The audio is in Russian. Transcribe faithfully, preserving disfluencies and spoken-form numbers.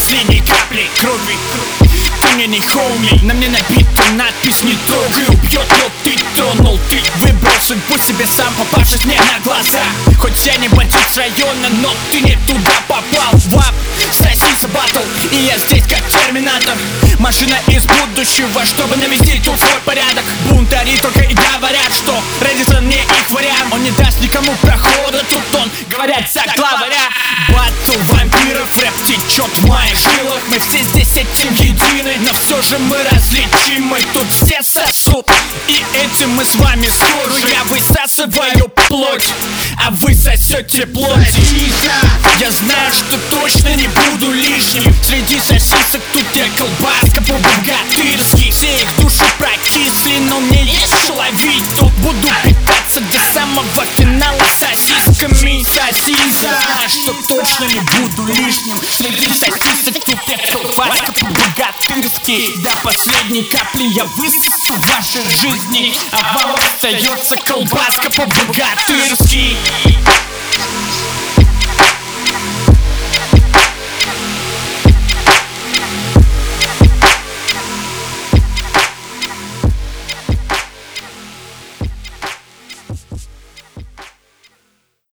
последней капли крови. Ты мне не хоуми, на мне набита надпись «Не трогай». Убьет, но ты тронул, ты выбрал судьбу себе сам, попавшись мне на глаза. Хоть я не бандит с района, но ты не туда попал. Вап, сосиса батл, и я здесь как терминатор. Машина из будущего, чтобы навести тут свой порядок. Бунтари только и говорят, что Редисон не их вариант. Он не даст никому прохода, тут он, говорят, за главаря. Батл вампиров, рэп течет в моих жилах. Мы все здесь этим едины, но все же мы различимы. Тут все сосут, и этим мы с вами скоро. Я высасываю плоть, а вы сосете плоть. Я знаю, что точно не буду лишним. Среди сосисок тут я колбаска по-богатырски. Все их души прокисли, но мне есть что ловить. Тут буду питаться до самого финала сосисками. Сосиска, знаю, что точно не буду лишним. Среди сосисок тут я колбаска по-богатырски. До последней капли я высосу вашей жизни, а вам остается колбаска по-богатырски.